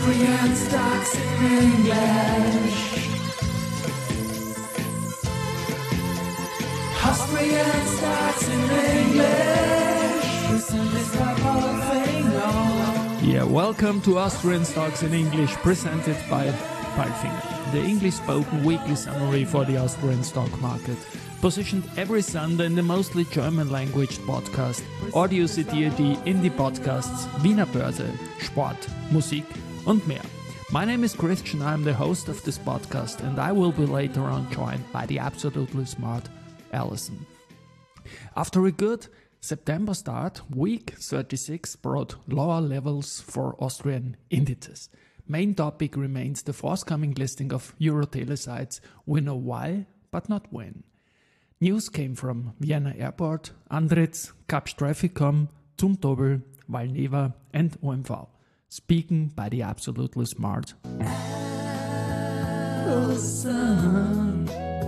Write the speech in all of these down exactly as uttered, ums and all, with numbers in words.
Austrian stocks in English. Austrian stocks in English. Presented by Paul Finger. Yeah, welcome to Austrian Stocks in English, presented by Paul Finger, the English-spoken weekly summary for the Austrian stock market. Positioned every Sunday in the mostly German-language podcast, Audio zitiert die Indie-Podcasts Wiener Börse, Sport, Musik und mehr. My name is Christian, I'm the host of this podcast, and I will be later on joined by the absolutely smart Alison. After a good September start, week thirty-six brought lower levels for Austrian indices. Main topic remains the forthcoming listing of Eurotelesites. We know why, but not when. News came from Vienna Airport, Andritz, Kapsch Trafficom, Zumtobel, Valneva and O M V. Speaking by the absolutely smart Alison.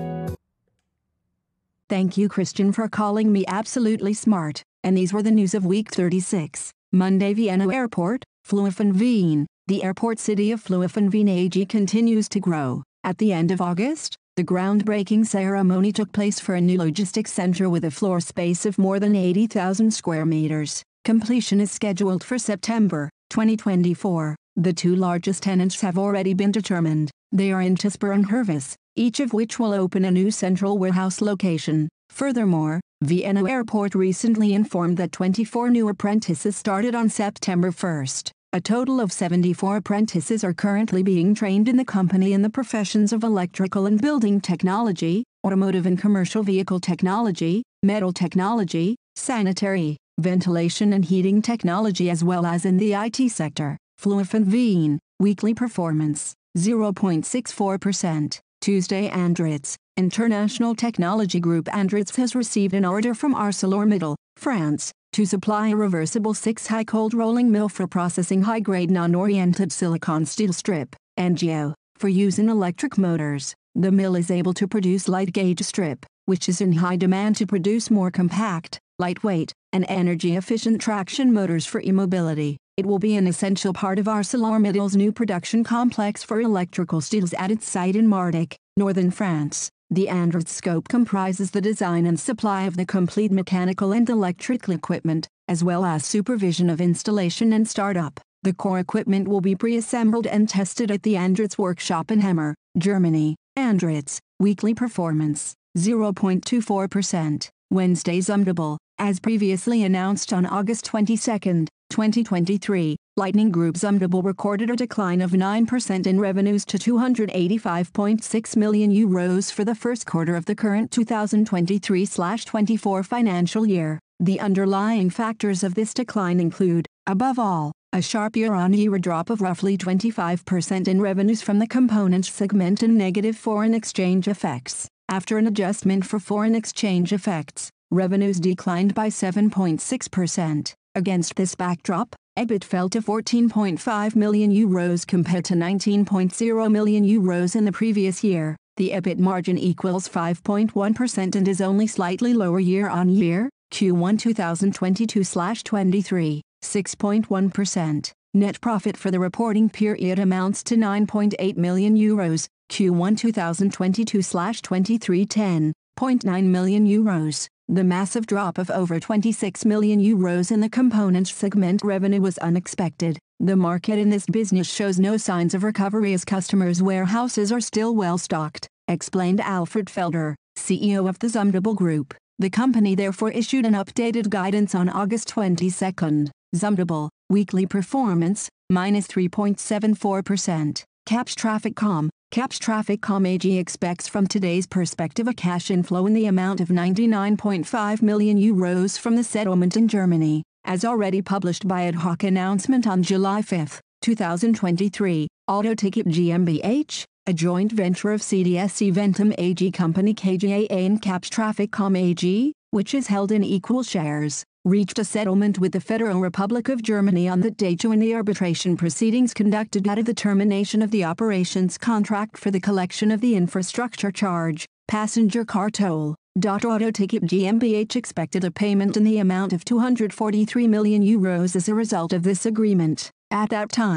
Thank you, Christian, for calling me absolutely smart. And these were the news of week thirty-six. Monday, Vienna Airport, Flughafen. The airport city of Flughafen A G continues to grow. At the end of August, the groundbreaking ceremony took place for a new logistics center with a floor space of more than eighty thousand square meters. Completion is scheduled for September twenty twenty-four. The two largest tenants have already been determined. They are Intisper and Hervis, each of which will open a new central warehouse location. Furthermore, Vienna Airport recently informed that twenty-four new apprentices started on September first. A total of seventy-four apprentices are currently being trained in the company in the professions of electrical and building technology, automotive and commercial vehicle technology, metal technology, sanitary, ventilation and heating technology, as well as in the I T sector. Flughafen, weekly performance, zero point six four percent. Tuesday, Andritz, International Technology Group. Andritz has received an order from ArcelorMittal, France, to supply a reversible six-high cold rolling mill for processing high-grade non-oriented silicon steel strip, N G O, for use in electric motors. The mill is able to produce light-gauge strip, which is in high demand to produce more compact, lightweight, and energy-efficient traction motors for e-mobility. It will be an essential part of ArcelorMittal's new production complex for electrical steels at its site in Mardic, northern France. The Andritz scope comprises the design and supply of the complete mechanical and electrical equipment, as well as supervision of installation and startup. The core equipment will be pre-assembled and tested at the Andritz workshop in Hemmer, Germany. Andritz, weekly performance, zero point two four percent. Wednesday, Zumtobel, as previously announced on August twenty-second, twenty twenty-three, Lightning Group Zumtobel recorded a decline of nine percent in revenues to two hundred eighty-five point six million euros for the first quarter of the current two thousand twenty-three twenty-four financial year. The underlying factors of this decline include, above all, a sharp year-on-year drop of roughly twenty-five percent in revenues from the components segment and negative foreign exchange effects. After an adjustment for foreign exchange effects, revenues declined by seven point six percent. Against this backdrop, EBIT fell to fourteen point five million euros compared to nineteen point zero million euros in the previous year. The EBIT margin equals five point one percent and is only slightly lower year-on-year, Q one twenty twenty-two twenty-three, six point one percent. Net profit for the reporting period amounts to nine point eight million euros, Q one twenty twenty-two twenty-three, ten point nine million euros. The massive drop of over twenty-six million euros in the components segment revenue was unexpected. The market in this business shows no signs of recovery as customers' warehouses are still well stocked, explained Alfred Felder, C E O of the Zumtobel Group. The company therefore issued an updated guidance on August twenty-second. Zumtobel, weekly performance, minus three point seven four percent. Kapsch Trafficom. Kapsch Trafficom A G expects from today's perspective a cash inflow in the amount of ninety-nine point five million euros from the settlement in Germany, as already published by ad hoc announcement on July fifth, two thousand twenty-three. Autoticket GmbH, a joint venture of C D S Eventim A G Company K G A and Kapsch Trafficom A G, which is held in equal shares, reached a settlement with the Federal Republic of Germany on that date when the arbitration proceedings conducted out of the termination of the operations contract for the collection of the infrastructure charge, passenger car toll. Autoticket GmbH expected a payment in the amount of two hundred forty-three million euros as a result of this agreement. At that time,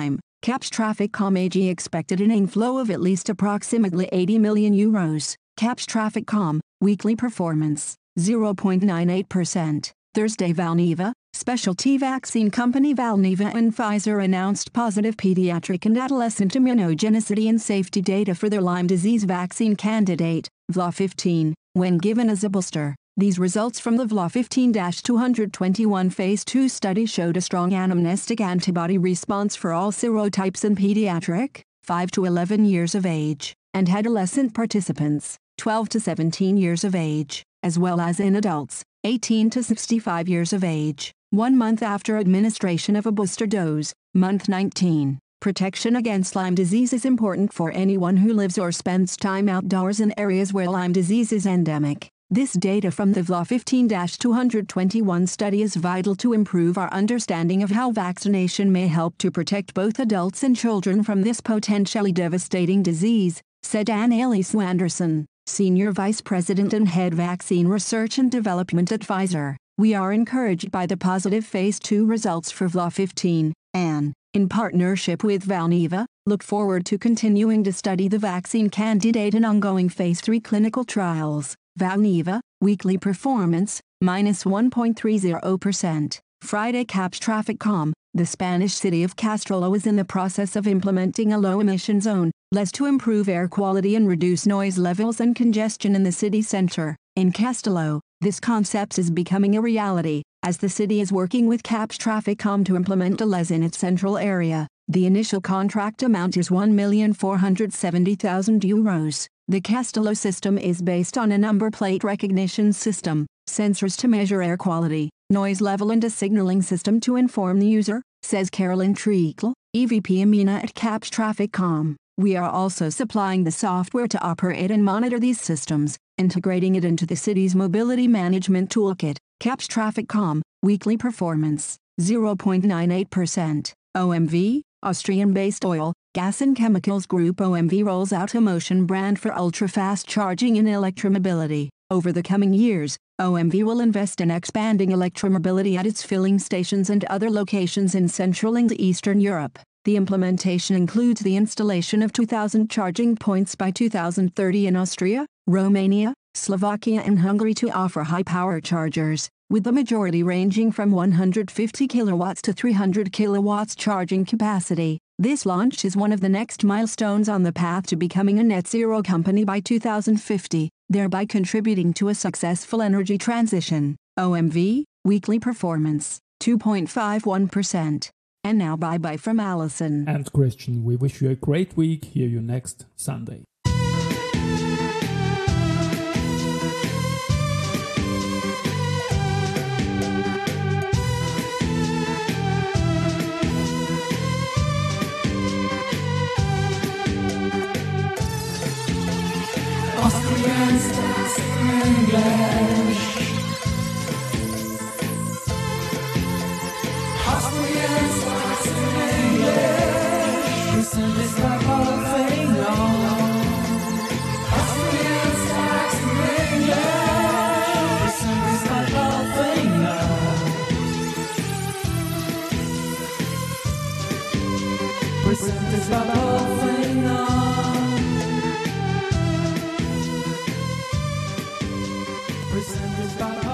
Caps Traffic Com A G expected an inflow of at least approximately eighty million euros. Caps Traffic Com, weekly performance, zero point nine eight percent. Thursday Valneva, specialty vaccine company Valneva and Pfizer announced positive pediatric and adolescent immunogenicity and safety data for their Lyme disease vaccine candidate, V L A fifteen, when given as a booster. These results from the V L A fifteen dash two twenty-one phase two study showed a strong anamnestic antibody response for all serotypes in pediatric, five to eleven years of age, and adolescent participants, twelve to seventeen years of age, as well as in adults, eighteen to sixty-five years of age, one month after administration of a booster dose, month nineteen. Protection against Lyme disease is important for anyone who lives or spends time outdoors in areas where Lyme disease is endemic. This data from the V L A fifteen dash two twenty-one study is vital to improve our understanding of how vaccination may help to protect both adults and children from this potentially devastating disease, said Annelies Anderson, Senior Vice President and Head Vaccine Research and Development at Pfizer. We are encouraged by the positive phase two results for V L A fifteen, and, in partnership with Valneva, look forward to continuing to study the vaccine candidate in ongoing phase three clinical trials. Valneva, weekly performance, minus one point three zero percent. Friday Caps Traffic Com, the Spanish city of Castelló is in the process of implementing a low-emission zone, L E S to improve air quality and reduce noise levels and congestion in the city center. In Castelló, this concept is becoming a reality, as the city is working with Caps Traffic Com to implement a L E S in its central area. The initial contract amount is one million four hundred seventy thousand euros. The Castelló system is based on a number plate recognition system, sensors to measure air quality, noise level and a signaling system to inform the user, says Carolyn Treacle, E V P EMENA at Caps Traffic Com. We are also supplying the software to operate and monitor these systems, integrating it into the city's mobility management toolkit. Caps Traffic Com, weekly performance, zero point nine eight percent. O M V, Austrian-based oil, gas and chemicals group O M V rolls out a Motion brand for ultra-fast charging and electromobility. Over the coming years, O M V will invest in expanding electromobility at its filling stations and other locations in Central and Eastern Europe. The implementation includes the installation of two thousand charging points by two thousand thirty in Austria, Romania, Slovakia and Hungary to offer high-power chargers, with the majority ranging from one hundred fifty kilowatts to three hundred kilowatts charging capacity. This launch is one of the next milestones on the path to becoming a net zero company by two thousand fifty, thereby contributing to a successful energy transition. O M V, weekly performance, two point five one percent. And now bye-bye from Allison. And Christian, we wish you a great week. Hear you next Sunday. Austrian stars in English. Austrian stars in English. Presented by Paul Austrian stars in English. Presented by Paul Presented by Paul Presented by